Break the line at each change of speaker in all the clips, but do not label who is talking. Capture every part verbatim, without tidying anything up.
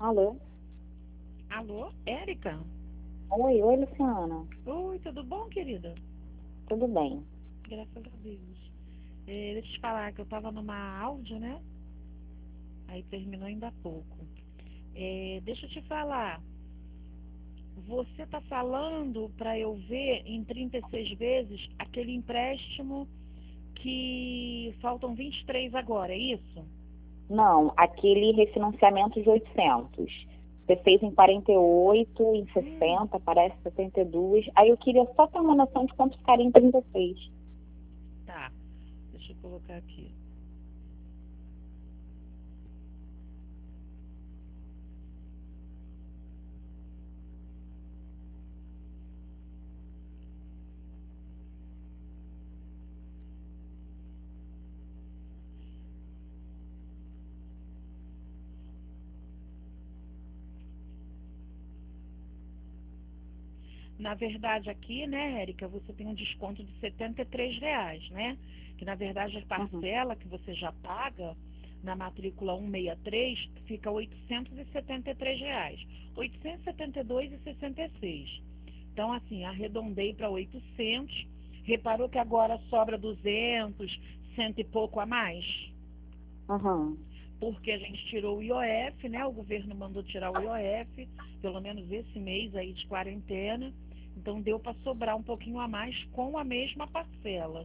Alô?
Alô, Érica?
Oi, oi, Luciana.
Oi, tudo bom, querida?
Tudo bem?
Graças a Deus. É, deixa eu te falar que eu tava numa áudio, né? Aí terminou ainda há pouco. É, deixa eu te falar. Você tá falando para eu ver em trinta e seis vezes aquele empréstimo que faltam vinte e três agora, é isso?
Não, aquele refinanciamento de oitocentos. Você fez em quarenta e oito, em
Hum,
sessenta, parece setenta e dois. Aí eu queria só ter uma noção de quanto ficaria em trinta e seis.
tá. Deixa eu colocar aqui. Na verdade, aqui, né, Érica, você tem um desconto de setenta e três reais, né? Que na verdade a
Uhum.
parcela que você já paga na matrícula cento e sessenta e três fica oitocentos e setenta e três reais. oitocentos e setenta e dois reais e sessenta e seis. Então, assim, arredondei para oitocentos. Reparou que agora sobra duzentos, cento e pouco a mais?
Uhum.
Porque a gente tirou o I O F, né? O governo mandou tirar o I O F, pelo menos esse mês aí de quarentena. Então deu para sobrar um pouquinho a mais com a mesma parcela.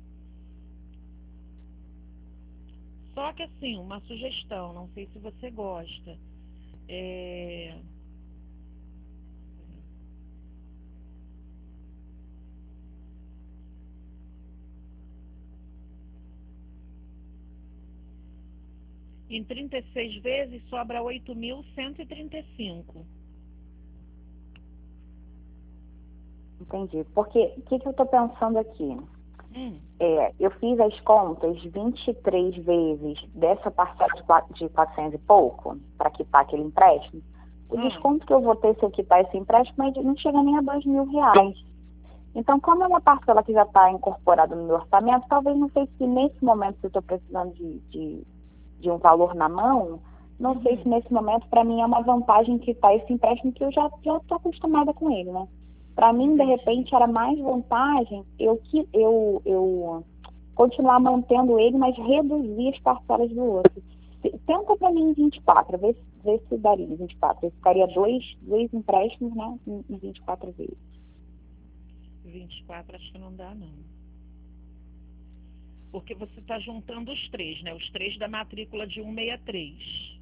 Só que assim, uma sugestão, não sei se você gosta. É... Em trinta e seis vezes sobra oito mil cento e trinta e cinco.
Entendi. Porque o que, que eu estou pensando aqui?
Hum,
É, eu fiz as contas vinte e três vezes dessa parcela de qua- de quatrocentos e pouco, para quitar aquele empréstimo. O
ah,
desconto que eu vou ter se eu quitar esse empréstimo é de- não chega nem a dois mil reais. Então, como é uma parcela que já está incorporada no meu orçamento, talvez não sei se nesse momento que eu estou precisando de, de, de um valor na mão, não sei se
uhum,
nesse momento para mim é uma vantagem que está esse empréstimo que eu já já estou acostumada com ele, né? Para mim, de
entendi.
repente, era mais vantagem eu que eu, eu continuar mantendo ele, mas reduzir as parcelas do outro. Se- Tenta para mim em vinte e quatro, vê, se- vê se daria em vinte e quatro. Eu ficaria dois, dois empréstimos, né, em, em vinte e quatro vezes.
vinte e quatro acho que não dá, não. Porque você está juntando os três, né? Os três da matrícula de cento e sessenta e três.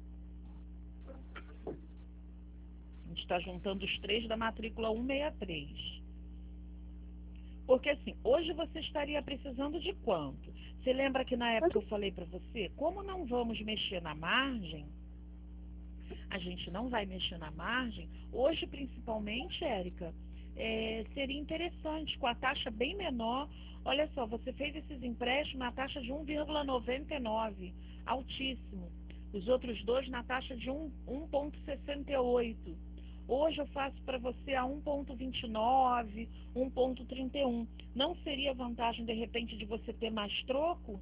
A gente está juntando os três da matrícula cento e sessenta e três. Porque assim, hoje você estaria precisando de quanto? Você lembra que na época eu falei para você, como não vamos mexer na margem, a gente não vai mexer na margem, hoje principalmente, Érica, é, seria interessante, com a taxa bem menor. Olha só, você fez esses empréstimos na taxa de um vírgula noventa e nove, altíssimo. Os outros dois na taxa de um vírgula sessenta e oito. Hoje eu faço para você a um vírgula vinte e nove, um vírgula trinta e um. Não seria vantagem, de repente, de você ter mais troco?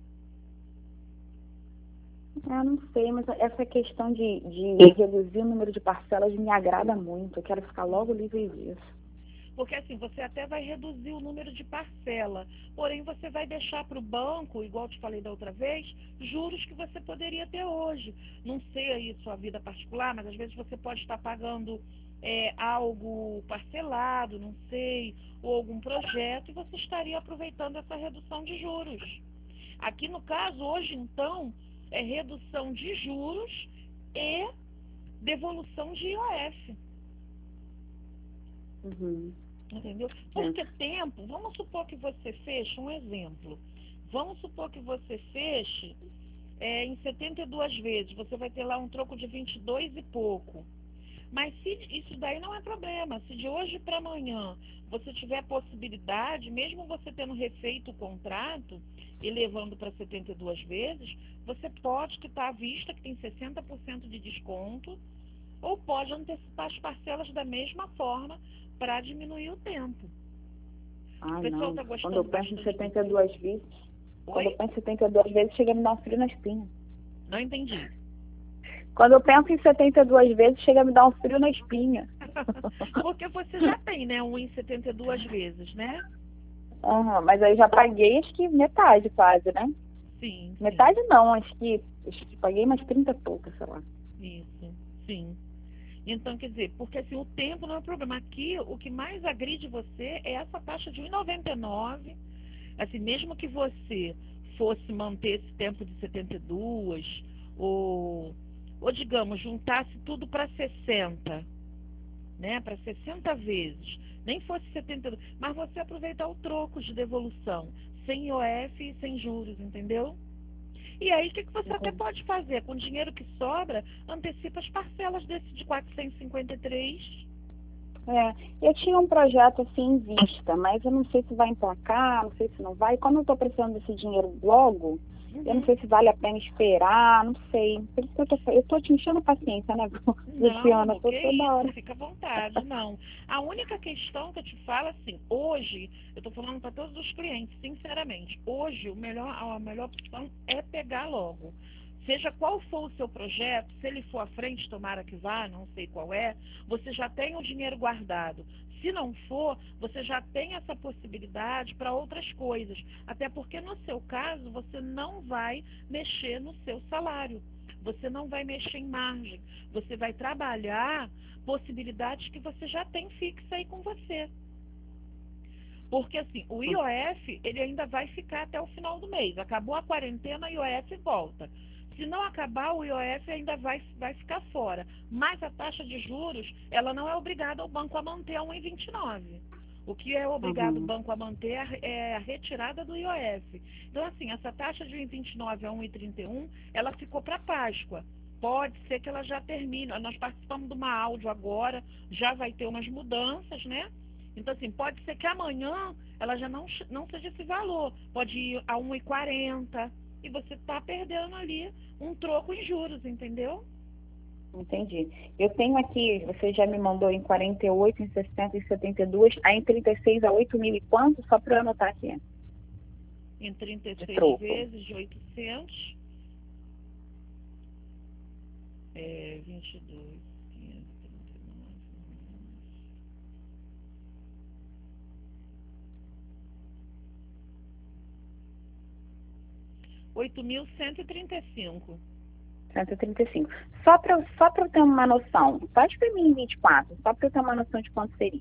Ah, não sei, mas essa questão de, de reduzir o número de parcelas me agrada muito. Eu quero ficar logo livre disso.
Porque assim, você até vai reduzir o número de parcela, porém você vai deixar para o banco, igual te falei da outra vez, juros que você poderia ter hoje. Não sei aí sua vida particular, mas às vezes você pode estar pagando é, algo parcelado, não sei, ou algum projeto, e você estaria aproveitando essa redução de juros. Aqui no caso, hoje então, é redução de juros e devolução de I O F.
Uhum.
Entendeu?
É.
Porque tempo, vamos supor que você feche, um exemplo, vamos supor que você feche é, em setenta e duas vezes, você vai ter lá um troco de vinte e dois e pouco. Mas se isso daí não é problema, se de hoje para amanhã você tiver possibilidade, mesmo você tendo refeito o contrato e levando para setenta e duas vezes, você pode quitar à vista, que tem sessenta por cento de desconto, ou pode antecipar as parcelas da mesma forma para diminuir o tempo. O
Ai,
pessoal
não.
está
Quando eu
gostando
penso em
bastante do
setenta e
curso.
duas vezes, quando eu
Oi?
penso em setenta e duas vezes, chega a me dar um frio na espinha.
Não entendi.
Quando eu penso em setenta e duas vezes, chega a me dar um frio na espinha.
Porque você já tem, né, um em setenta e duas vezes, né?
Uhum, mas aí já paguei acho que metade quase, né?
Sim,
Metade não, acho que, acho que paguei umas trinta e poucas, sei lá.
Isso, sim. Então, quer dizer, porque assim, o tempo não é o problema. Aqui, o que mais agride você é essa taxa de um e noventa e nove. Assim, mesmo que você fosse manter esse tempo de setenta e duas, ou, ou digamos, juntasse tudo para sessenta, né? Para sessenta vezes, nem fosse setenta e dois, mas você aproveitar o troco de devolução, sem I O F e sem juros, entendeu? E aí, o que, que você até pode fazer? Com o dinheiro que sobra, antecipa as parcelas desse de quatrocentos e cinquenta e três.
É, eu tinha um projeto assim em vista, mas eu não sei se vai emplacar, não sei se não vai. Como eu estou precisando desse dinheiro logo,
Uhum.
eu não sei se vale a pena esperar, não sei. Por isso que eu tô, eu tô te enchendo a paciência, né, Luciana?
Não,
Eu tô
que
toda
isso,
hora.
fica à vontade, não. A única questão que eu te falo, assim, hoje, eu estou falando para todos os clientes, sinceramente, hoje o melhor, a melhor opção é pegar logo. Seja qual for o seu projeto, se ele for à frente, tomara que vá, não sei qual é, você já tem o dinheiro guardado. Se não for, você já tem essa possibilidade para outras coisas. Até porque, no seu caso, você não vai mexer no seu salário. Você não vai mexer em margem. Você vai trabalhar possibilidades que você já tem fixa aí com você. Porque, assim, o I O F, ele ainda vai ficar até o final do mês. Acabou a quarentena, o I O F volta. Se não acabar, o I O F ainda vai, vai ficar fora. Mas a taxa de juros, ela não é obrigada ao banco a manter a um vírgula vinte e nove. O que é obrigado o
Uhum.
banco a manter é a retirada do I O F. Então, assim, essa taxa de um vírgula vinte e nove a um vírgula trinta e um, ela ficou para Páscoa. Pode ser que ela já termine. Nós participamos de uma áudio agora, já vai ter umas mudanças, né? Então, assim, pode ser que amanhã ela já não, não seja esse valor. Pode ir a um vírgula quarenta e você está perdendo ali um troco em juros, entendeu?
Entendi. Eu tenho aqui, você já me mandou em quarenta e oito, em sessenta, em setenta e dois, aí em trinta e seis a oito mil e quanto? Só para eu anotar aqui.
Em trinta e
De
seis
troco.
vezes de oitocentos, é, vinte e dois, quinhentos e trinta e nove, oito mil cento e trinta e cinco.
cento e trinta e cinco. Só para só eu ter uma noção, faz para mim em vinte e quatro, só para eu ter uma noção de quanto seria.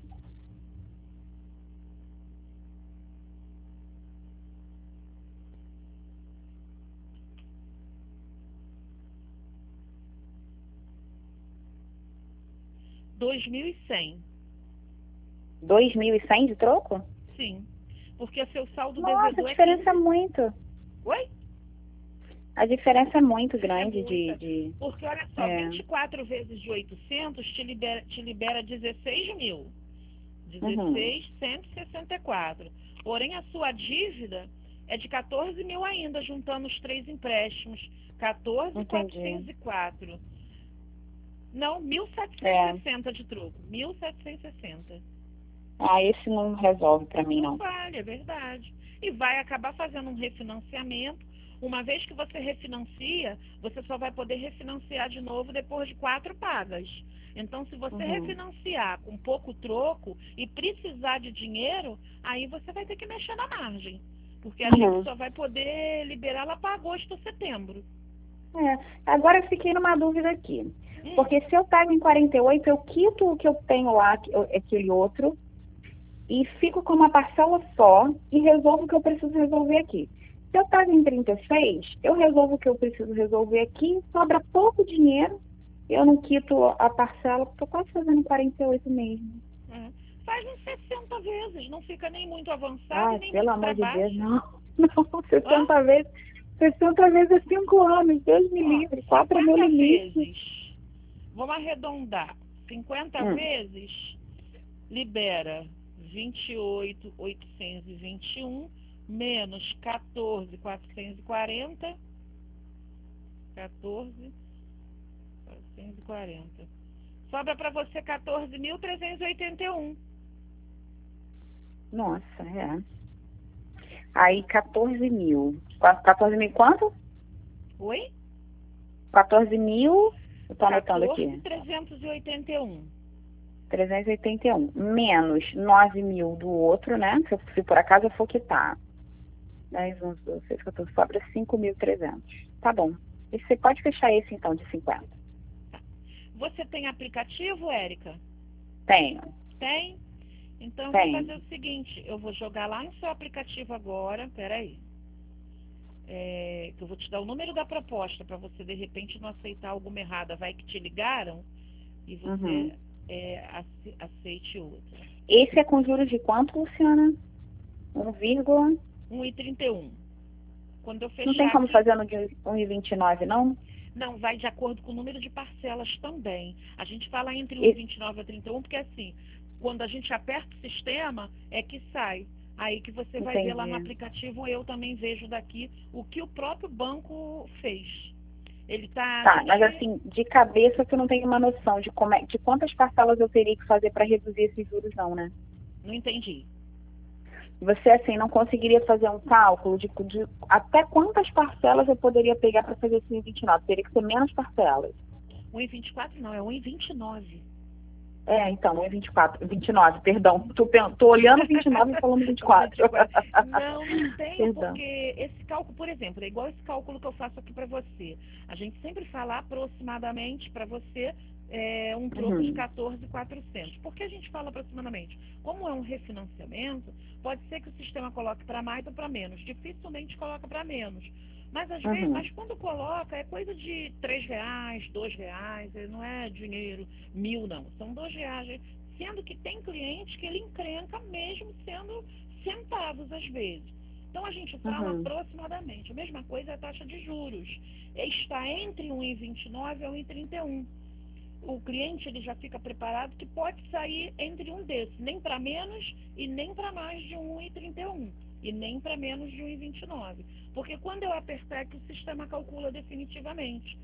dois mil e cem.
dois mil e cem de troco?
Sim. Porque seu saldo
Nossa, a
devedor é
diferença é
quinze.
muito.
Oi?
A diferença é muito
É
grande de...
muita.
de
Porque, olha só,
é.
vinte e quatro vezes de oitocentos te libera, te libera dezesseis mil.
Uhum.
dezesseis mil cento e sessenta e quatro. Porém, a sua dívida é de quatorze mil ainda, juntando os três empréstimos. quatorze mil quatrocentos
Entendi.
e quatro. Não, mil setecentos e
É.
sessenta de troco. mil setecentos e sessenta.
Ah, esse não resolve para mim,
Não
não.
vale, é verdade. E vai acabar fazendo um refinanciamento. Uma vez que você refinancia, você só vai poder refinanciar de novo depois de quatro pagas. Então, se você
Uhum.
refinanciar com pouco troco e precisar de dinheiro, aí você vai ter que mexer na margem. Porque a gente
Uhum.
só vai poder liberar lá para agosto ou setembro.
É. Agora eu fiquei numa dúvida aqui.
Hum,
Porque se eu pago em quarenta e oito, eu quito o que eu tenho lá, que- aquele outro, e fico com uma parcela só e resolvo o que eu preciso resolver aqui. Se eu pago em trinta e seis, eu resolvo o que eu preciso resolver aqui, sobra pouco dinheiro, eu não quito a parcela, porque eu quase fazendo quarenta e oito mesmo.
é. Faz uns sessenta vezes, não fica nem muito avançado e
Ai,
nem
pelo
muito
amor
para
de Deus,
baixo.
não. Não,
Hã?
sessenta vezes, sessenta vezes é cinco anos, Deus me
Ó,
livre, quatro é meu
cinquenta
limite.
vezes, vamos arredondar, cinquenta
Hum,
vezes libera vinte e oito mil oitocentos e vinte e um menos quatorze mil quatrocentos e quarenta. quatorze mil quatrocentos e quarenta. Sobra para você quatorze mil trezentos e oitenta e um.
nossa, é. Aí quatorze mil. quatorze mil quanto?
Oi?
quatorze mil. Eu tô anotando aqui.
quatorze mil trezentos e oitenta e um.
trezentos e oitenta e um. Menos nove mil do outro, né? Se, se por acaso eu for quitar. dez, onze, doze, treze, quatorze, sobra cinco mil e trezentos. Tá bom. E você pode fechar esse então de cinquenta.
Você tem aplicativo, Érica?
Tenho.
Tem? Então eu vou
Tenho.
fazer o seguinte, eu vou jogar lá no seu aplicativo agora, peraí. É, que eu vou te dar o número da proposta para você de repente não aceitar alguma errada. Vai que te ligaram e você
Uhum.
é, ace- aceite outra.
Esse é com juros de quanto, Luciana? um, vírgula.
um e trinta e um. Quando eu
Não tem
fechar
como
aqui,
fazer no de um e vinte e nove, não?
não, vai de acordo com o número de parcelas também. A gente fala entre um e
E-
vinte e nove a trinta e um, porque assim, quando a gente aperta o sistema, é que sai. Aí que você vai ver lá no
Entendi.
aplicativo, eu também vejo daqui o que o próprio banco fez. Ele tá,
Tá,
te-
mas assim, de cabeça você não tem uma noção de, como é, de quantas parcelas eu teria que fazer para reduzir esses juros, não, né?
não entendi.
Você, assim, não conseguiria fazer um cálculo de, de até quantas parcelas eu poderia pegar para fazer esse um e vinte e nove? Teria que ser menos parcelas.
um e vinte e quatro não, é um e vinte e nove.
É, então, um e vinte e quatro, vinte e nove, perdão. Tô, pen- tô olhando vinte e nove e falando vinte e quatro.
vinte e quatro. Não, não tenho,
Perdão.
porque esse cálculo, por exemplo, é igual esse cálculo que eu faço aqui para você. A gente sempre fala aproximadamente para você é, um troco de
Uhum.
quatorze mil e quatrocentos. Por que a gente fala aproximadamente? Como é um refinanciamento, pode ser que o sistema coloque para mais ou para menos. Dificilmente coloca para menos. Mas às vezes,
Uhum.
mas quando coloca é coisa de três reais, dois reais, não é dinheiro mil não, são dois reais, sendo que tem cliente que ele encrenca mesmo sendo centavos às vezes. Então a gente fala
Uhum.
aproximadamente. A mesma coisa é a taxa de juros. Está entre um e vinte e nove e um e trinta e um. O cliente ele já fica preparado que pode sair entre um desses, nem para menos e nem para mais de um e trinta e um. E nem para menos de um e vinte e nove. Porque quando eu apertar é que o sistema calcula definitivamente.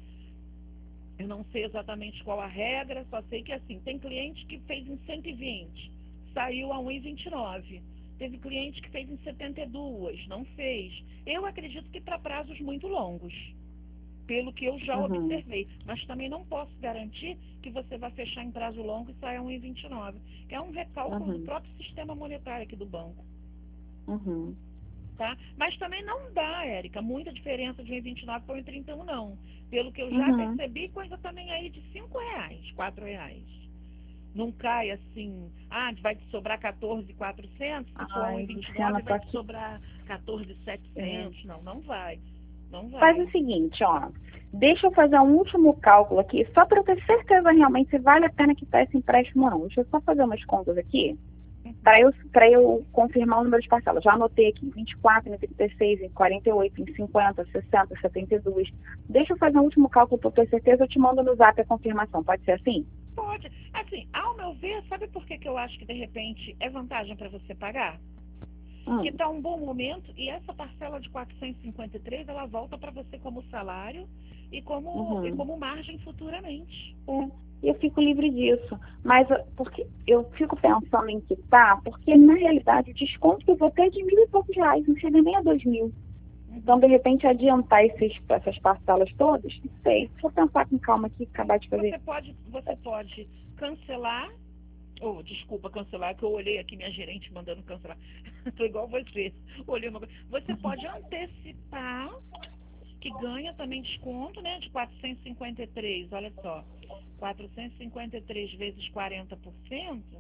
Eu não sei exatamente qual a regra, só sei que assim, tem cliente que fez em cento e vinte, saiu a um e vinte e nove. Teve cliente que fez em setenta e dois, não fez. Eu acredito que para prazos muito longos, pelo que eu já
Uhum.
observei. Mas também não posso garantir que você vai fechar em prazo longo e saia a um e vinte e nove, que é um recálculo do
Uhum.
próprio sistema monetário aqui do banco.
Uhum.
Tá? Mas também não dá, Érica, muita diferença de um e vinte e nove para um e trinta e um, não. Pelo que eu já
Uhum.
percebi, coisa também aí de cinco reais, quatro reais. Não cai assim, ah, vai te sobrar quatorze mil e quatrocentos, se for um e
Ai,
vinte e
Luciana,
nove
tô
vai te
aqui.
sobrar quatorze mil e
É.
setecentos. Não, não vai. Não
Faz o
vai.
seguinte, ó. Deixa eu fazer um último cálculo aqui, só para eu ter certeza realmente se vale a pena quitar esse empréstimo ou não. Deixa eu só fazer umas contas aqui, para eu, para eu confirmar o número de parcelas. Já anotei aqui, vinte e quatro, em trinta e seis, em quarenta e oito, em cinquenta, sessenta, setenta e dois. Deixa eu fazer um último cálculo para eu ter certeza, eu te mando no zap a confirmação. Pode ser assim?
Pode. Assim, ao meu ver, sabe por que, que eu acho que de repente é vantagem para você pagar? Que
Hum.
está um bom momento e essa parcela de quatrocentos e cinquenta e três ela volta para você como salário e como, e
Uhum.
como margem futuramente.
É, e eu fico livre disso. Mas eu- porque eu fico pensando em quitar, porque na realidade o desconto que eu vou ter é de mil e poucos reais, não chega nem a dois mil. Então, de repente, adiantar esses, essas parcelas todas, não sei. Deixa eu pensar com calma aqui, acabar de fazer.
Você pode, você pode cancelar, ou desculpa, cancelar, que eu olhei aqui minha gerente mandando cancelar. Estou igual você. Olhei uma coisa. Você pode antecipar, que ganha também desconto, né? De quatrocentos e cinquenta e três, olha só. quatrocentos e cinquenta e três vezes quarenta por cento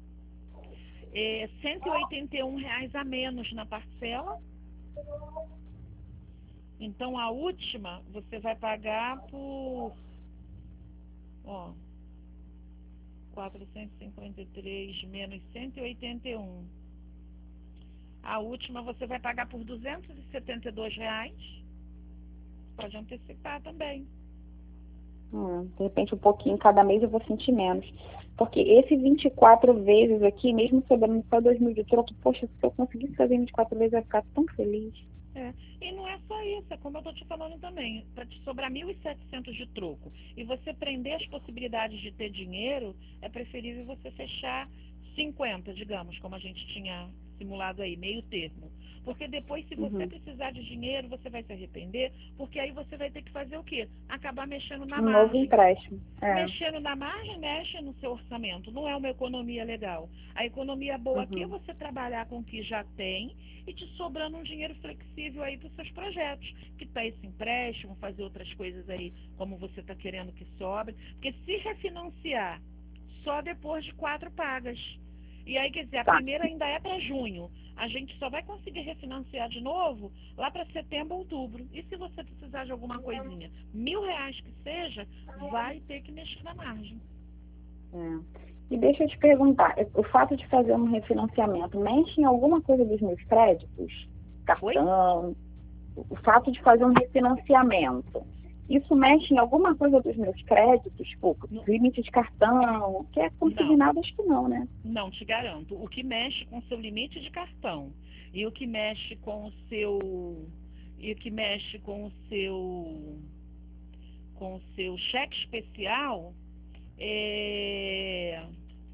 é cento e oitenta e um reais a menos na parcela. Então a última você vai pagar por, ó, quatrocentos e cinquenta e três menos cento e oitenta e um. A última você vai pagar por duzentos e setenta e dois reais. Pode antecipar também.
Hum, de repente, um pouquinho cada mês eu vou sentir menos. Porque esse vinte e quatro vezes aqui, mesmo sobrando só dois mil de troco, poxa, se eu conseguisse fazer vinte e quatro vezes, eu ia ficar tão feliz.
É. E não é só isso, é como eu estou te falando também, para te sobrar mil e setecentos de troco e você prender as possibilidades de ter dinheiro, é preferível você fechar cinquenta, digamos, como a gente tinha simulado aí, meio termo. Porque depois, se você
Uhum.
precisar de dinheiro, você vai se arrepender, porque aí você vai ter que fazer o quê? Acabar mexendo na
Um novo
margem.
empréstimo. É.
Mexendo na margem, mexe no seu orçamento. Não é uma economia legal. A economia boa aqui é
Uhum.
você trabalhar com o que já tem e te sobrando um dinheiro flexível aí para os seus projetos. Que tá esse empréstimo, fazer outras coisas aí, como você está querendo que sobre. Porque se refinanciar só depois de quatro pagas. E aí, quer dizer, a
Tá.
primeira ainda é para junho. A gente só vai conseguir refinanciar de novo lá para setembro, outubro. E se você precisar de alguma coisinha, mil reais que seja, vai ter que mexer na margem.
É. E deixa eu te perguntar, o fato de fazer um refinanciamento mexe em alguma coisa dos meus créditos?
Oi?
Cartão, o fato de fazer um refinanciamento, isso mexe em alguma coisa dos meus créditos? Tipo,
Não,
limite de cartão, que é
não,
consignado, acho que não, né?
não te garanto. O que mexe com o seu limite de cartão e o que mexe com o seu e o que mexe com o seu com o seu cheque especial é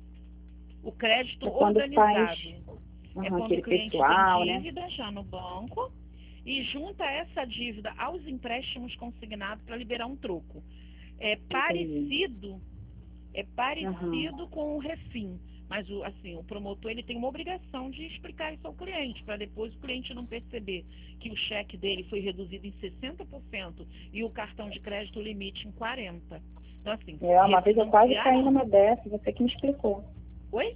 o crédito
É quando faz
organizado. É
uhum,
quando o
aquele
cliente tem
pessoal, né?
dívida já no banco e junta essa dívida aos empréstimos consignados para liberar um troco. É
Entendi.
parecido, é
Uhum.
parecido com o refim, mas o, assim, o promotor ele tem uma obrigação de explicar isso ao cliente, para depois o cliente não perceber que o cheque dele foi reduzido em sessenta por cento e o cartão de crédito limite em quarenta por cento. Então, assim,
É, uma vez eu quase
refinanciar
caí
não.
numa dessa, você que me explicou.
Oi?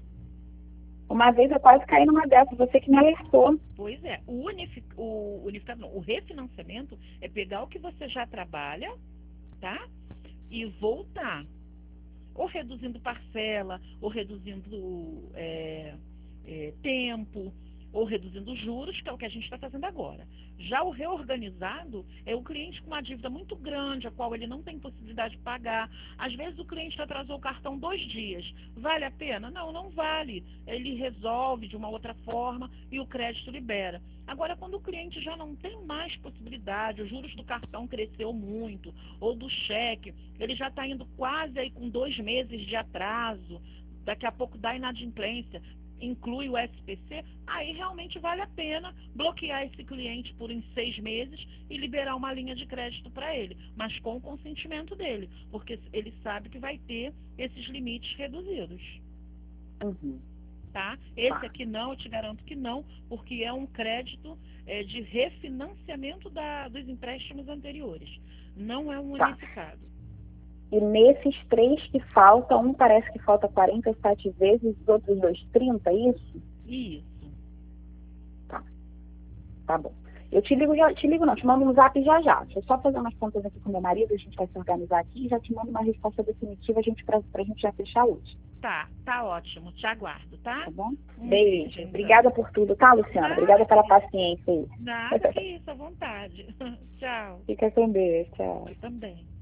Uma vez eu quase caí numa dessa, você que me alertou.
Pois é, o, unific, o unificado não, o refinanciamento é pegar o que você já trabalha, tá? E voltar. Ou reduzindo parcela, ou reduzindo é, é, tempo, ou reduzindo juros, que é o que a gente está fazendo agora. Já o reorganizado é o cliente com uma dívida muito grande, a qual ele não tem possibilidade de pagar. Às vezes o cliente atrasou o cartão dois dias. Vale a pena? Não, não vale. Ele resolve de uma outra forma e o crédito libera. Agora, quando o cliente já não tem mais possibilidade, os juros do cartão cresceu muito, ou do cheque, ele já está indo quase aí com dois meses de atraso, daqui a pouco dá inadimplência, inclui o S P C, aí realmente vale a pena bloquear esse cliente por em seis meses e liberar uma linha de crédito para ele, mas com o consentimento dele, porque ele sabe que vai ter esses limites reduzidos.
Uhum.
Tá? Esse
Tá.
aqui não, eu te garanto que não, porque é um crédito é, de refinanciamento da, dos empréstimos anteriores. Não é um
Tá.
unificado.
E nesses três que faltam, um parece que falta quarenta e sete vezes, os outros dois trinta, é isso?
Isso.
Tá, tá bom. Eu te ligo, já, te ligo não, te mando um zap já já. Deixa eu só fazer umas contas aqui com meu marido, a gente vai se organizar aqui e já te mando uma resposta definitiva a gente, pra, pra gente já fechar hoje.
Tá, tá ótimo. Te aguardo, tá?
Tá bom?
Um
Beijo.
beijo, então.
Obrigada por tudo, tá, Luciana?
Nada,
Obrigada pela
querida.
paciência aí.
Nada que isso, à vontade. Tchau.
Fica com Deus, tchau.
Eu também.